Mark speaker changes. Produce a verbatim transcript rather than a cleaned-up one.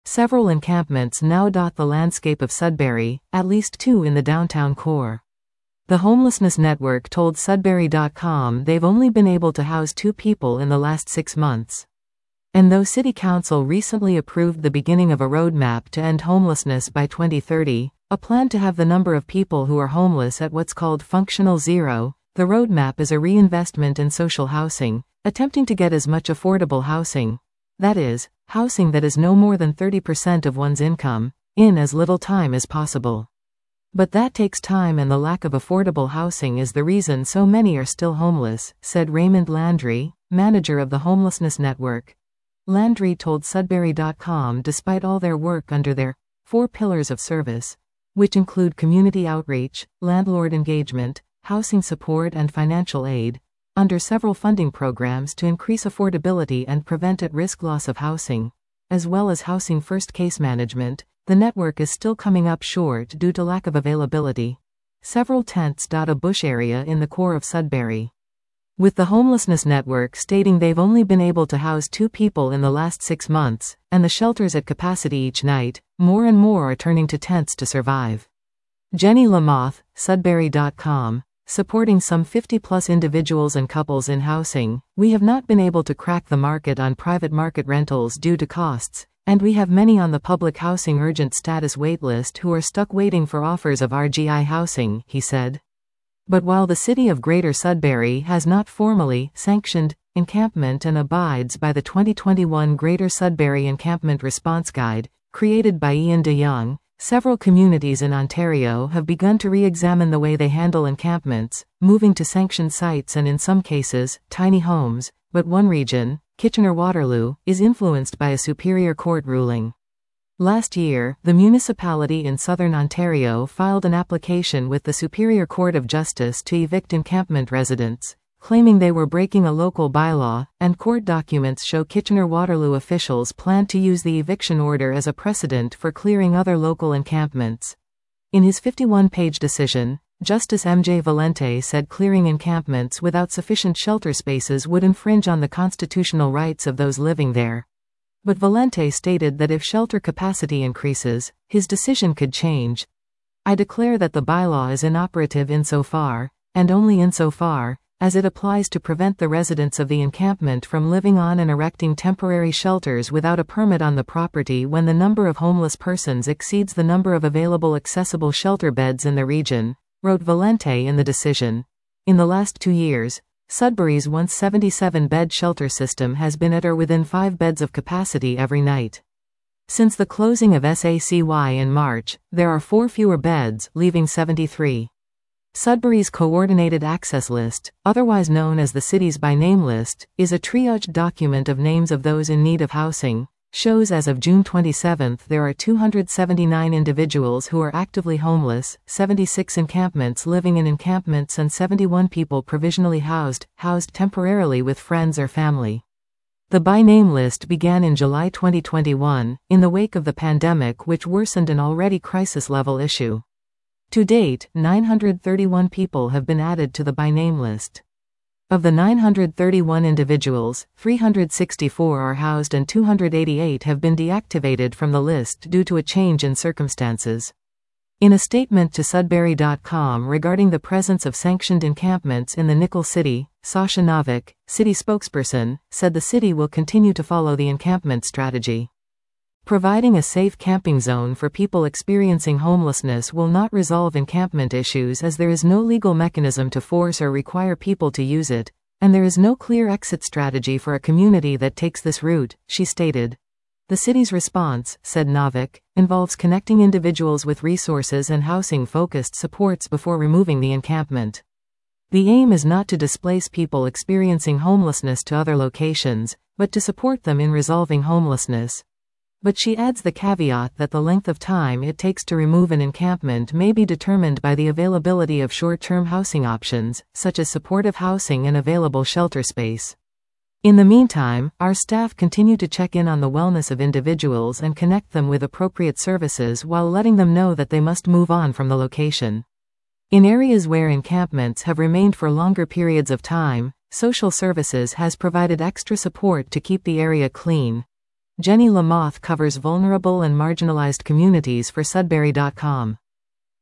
Speaker 1: Several encampments now dot the landscape of Sudbury, at least two in the downtown core. The Homelessness Network told Sudbury dot com they've only been able to house two people in the last six months. And though City Council recently approved the beginning of a roadmap to end homelessness by twenty thirty, a plan to have the number of people who are homeless at what's called functional zero, the roadmap is a reinvestment in social housing, attempting to get as much affordable housing, that is, housing that is no more than thirty percent of one's income, in as little time as possible. But that takes time, and the lack of affordable housing is the reason so many are still homeless, said Raymond Landry, manager of the Homelessness Network. Landry told Sudbury dot com despite all their work under their four pillars of service, which include community outreach, landlord engagement, housing support and financial aid, under several funding programs to increase affordability and prevent at-risk loss of housing, as well as housing first case management, the network is still coming up short due to lack of availability. Several tents dot a bush area in the core of Sudbury. With the Homelessness Network stating they've only been able to house two people in the last six months, and the shelters at capacity each night, more and more are turning to tents to survive. Jenny Lamoth, Sudbury dot com, supporting some fifty plus individuals and couples in housing, we have not been able to crack the market on private market rentals due to costs, and we have many on the public housing urgent status waitlist who are stuck waiting for offers of R G I housing, he said. But while the City of Greater Sudbury has not formally sanctioned encampment and abides by the twenty twenty-one Greater Sudbury Encampment Response Guide, created by Ian DeYoung, several communities in Ontario have begun to re-examine the way they handle encampments, moving to sanctioned sites and in some cases, tiny homes, but one region, Kitchener-Waterloo, is influenced by a Superior Court ruling. Last year, the municipality in southern Ontario filed an application with the Superior Court of Justice to evict encampment residents, claiming they were breaking a local bylaw, and court documents show Kitchener-Waterloo officials plan to use the eviction order as a precedent for clearing other local encampments. In his fifty-one page decision, Justice M J Valente said clearing encampments without sufficient shelter spaces would infringe on the constitutional rights of those living there. But Valente stated that if shelter capacity increases, his decision could change. I declare that the bylaw is inoperative insofar, and only insofar, as it applies to prevent the residents of the encampment from living on and erecting temporary shelters without a permit on the property when the number of homeless persons exceeds the number of available accessible shelter beds in the region, wrote Valente in the decision. In the last two years, Sudbury's once seventy-seven bed shelter system has been at or within five beds of capacity every night. Since the closing of S A C Y in March, there are four fewer beds, leaving seventy-three. Sudbury's Coordinated Access List, otherwise known as the city's by name list, is a triaged document of names of those in need of housing. Shows as of June twenty-seventh there are two hundred seventy-nine individuals who are actively homeless, seventy-six encampments living in encampments and seventy-one people provisionally housed, housed temporarily with friends or family. The by name list began in July twenty twenty-one, in the wake of the pandemic which worsened an already crisis-level issue. To date, nine hundred thirty-one people have been added to the by name list. Of the nine hundred thirty-one individuals, three hundred sixty-four are housed and two hundred eighty-eight have been deactivated from the list due to a change in circumstances. In a statement to Sudbury dot com regarding the presence of sanctioned encampments in the Nickel City, Sasha Novick, city spokesperson, said the city will continue to follow the encampment strategy. Providing a safe camping zone for people experiencing homelessness will not resolve encampment issues as there is no legal mechanism to force or require people to use it, and there is no clear exit strategy for a community that takes this route, she stated. The city's response, said Novick, involves connecting individuals with resources and housing-focused supports before removing the encampment. The aim is not to displace people experiencing homelessness to other locations, but to support them in resolving homelessness. But she adds the caveat that the length of time it takes to remove an encampment may be determined by the availability of short-term housing options, such as supportive housing and available shelter space. In the meantime, our staff continue to check in on the wellness of individuals and connect them with appropriate services while letting them know that they must move on from the location. In areas where encampments have remained for longer periods of time, social services has provided extra support to keep the area clean. Jenny Lamoth covers vulnerable and marginalized communities for Sudbury dot com.